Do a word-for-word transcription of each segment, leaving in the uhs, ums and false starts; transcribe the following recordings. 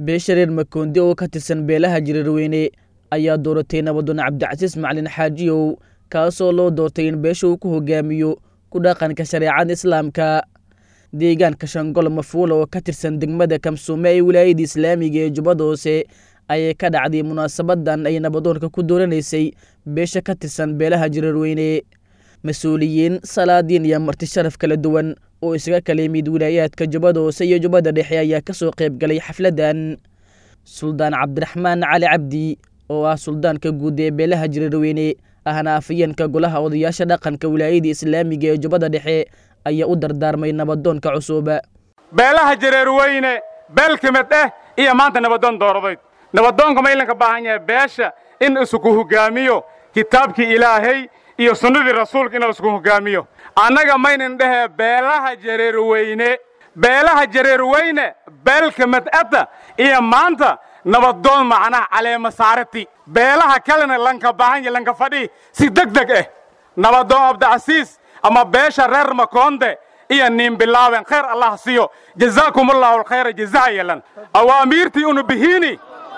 beeshareer Makondi oo ka tirsan beelaha Jareerweyne ayaa dooratay nabadoon Cabdicasiis Macalin Xaajiyow kaasoo loo doortay in beesha uu ku hogaamiyo ku dhaqanka shariicada Islaamka. deegaanka Shangol Mafuula oo ka tirsan degmada Kamsuume ee wilaayada Islaamiga ee Jubbada Hoose ayay ka dhacday munaasabadan ay nabadoonka ku dooranaysay beesha ka tirsan beelaha Jareerweyne. mas'uuliyiin salaadiin iyo marti sharaf kala duwan oo isaga kala yimid wilaayadka Jubbada Hoose iyo Jubbada Dhexe ayaa ka soo qayb galay xafladan. Suldaan Cabdiraxmaan Cali Cabdi oo ah suldaanka guud ee beelaha Jareerweyne ahna afayeenka golaha odayaasha dhaqanka wilaayada Islaamiga ee Jubbada Dhexe ayaa u dardaarmay nabadoonka cusub. beelaha Jareerweyne beel kamid ah iyo maanta nabadoon dooraday. nabadoonka ma ilanka baahan yahay beesha in isugu hogaamiyo kitaabkii Ilaahay iyo sunnadii rasuulka in isugu hogaamiyo. annaga maynan dhahay beelaha Jareerweyne beelaha Jareerweyne beel kamid ah iyo maanta nabadoon macna caleema saarati beelaha kalena lanka baahan yahay lanka fadhi si degdeg ah. nabadoon Cabdicasiis ama beesha reer Makonde iyo nin bilaawen khayr Allah siiyo jazaakumullahu alkhayr jazaayalan awaamirtii unu bihini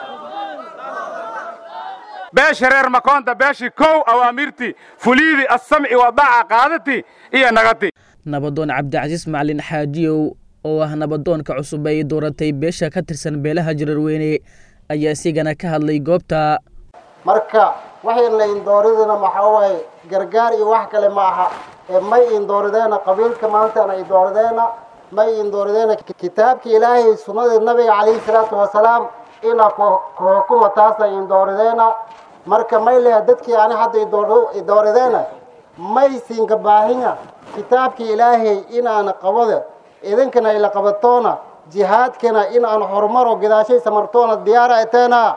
beesha reer Makonde beeshi kow awaamirtii fuliidi as-sam'i wa da'a qaadati iyo nagati. nabadoon Cabdicasiis Macalin Xaajiyow oo ah nabadoonka cusub ay dooratay beesha ka tirsan beelaha Jareerweyne ayaa isigana ka hadlay goobta. marka waxay leeyihiin dooridina waxa way gargaar iyo wax kale ma aha may in dooridayna qabiilka maanta ay dooridayna may in dooridayna kitaabka Ilaahay sunnada nabiga kaleey salaatu wasalaam ina ko kuma taasa in dooridayna marka may leeyahay dadkii aan hadda dooridayna may siinka baahinya kitaabka Ilaahay inaana qabada idinkana ila qabatoona jihaadkana in aan horumaro gidaashay samartoona diyaar aytana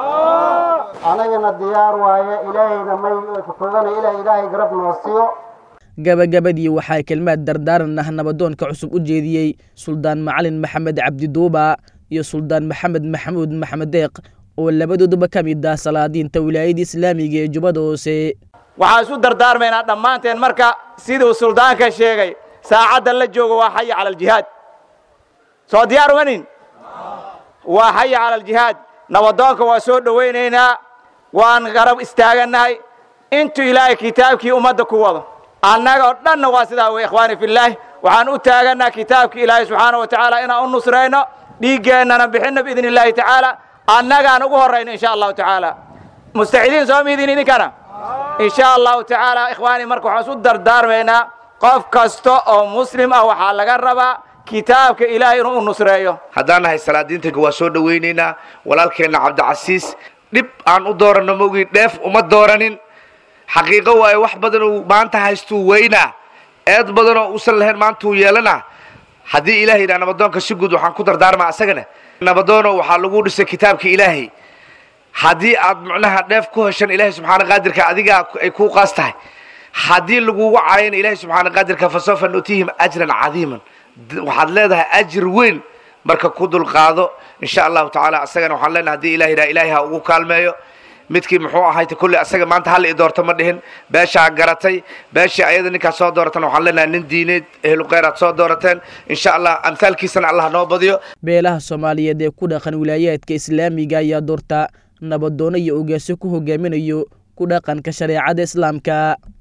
anagana diyaar waaye ilaahayna may ku toogana ilaahay ilaahay garab noo siiyo. gabagabadii waxaa kelmaad dardaaran ah nabadoonka cusub u jeediyey Suldaan Macalin Maxamed Cabdi Duuba iyo Suldaan Maxamed Maxamuud Maxamed Deeq oo labadooduba ka mid ah salaadiinta wilaayada Islaamiga ee Jubbada Hoose. waxaan isu dardaarmaynaa dhammaanteen marka sidoo suldaanka sheegay saacada la joogo waa xay cala jihaad soo diyaar wanin waa xay cala jihaad. nabadoonka waa soo dhaweynaynaa waan garab istaaganahay intu ilaahay kitaabkii umada ku wado annaga oo dhan waa sidaa way ikhwaani fillah waxaan u taaganaa kitaabkii Ilaahay subhanahu wa ta'ala ina u nusrayno dhiigeennana bixinna bi idhnillah ta'ala annagaan ugu horeyno insha Allah ta'ala mustacidiin soo miidin idinkana insha Allah ta'ala ikhwaani marka waxaan u dardaarmaynaa qof kasto oo muslim ah waxa laga rabaa kitaabka Ilaahay inuu nusreeyo. haddaan nahay salaadiinta waa soo dhaweynaynaa walaalkeena Cabdicasiis dib aan u doorano mogi dheef uma dooranin xaqiiqo waa wax badan oo maanta haysto weyna eed badan oo usan lahayn maanta uu yeelana hadii Ilaahay ina nabadoonka si guud waxaan ku dardaarmaa asagana nabadoono waxa lagu dhisay kitaabka Ilaahay hadii aad macnaha dheef ku heshan Ilaahay subhanahu qaadirka adiga ay ku qaastahay hadii lagu wacayn Ilaahay subhanahu qaadirka fasafa nutihim ajran cadiiman waxaad leedahay ajir weyn marka ku dul qaado insha Allah ta'ala asagana waxaan leenahay hadii Ilaahay Ilaahay ha ugu kaalmeeyo midkii muxuu ahayd kulli asaga maanta hal idoorto ma dhihin beesha garatay beesha ayada ninka soo dooratan waxaan leenahay nin diineed ehlu qeyrad soo doorateen insha Allah amsalkiisana Allah noo badiyo. beelaha Soomaaliyeed ee ku dhaqan wilaayadka Islaamiga ayaa doorta nabadoon iyo ogaasho ku hogaaminayo ku dhaqanka shariicada Islaamka.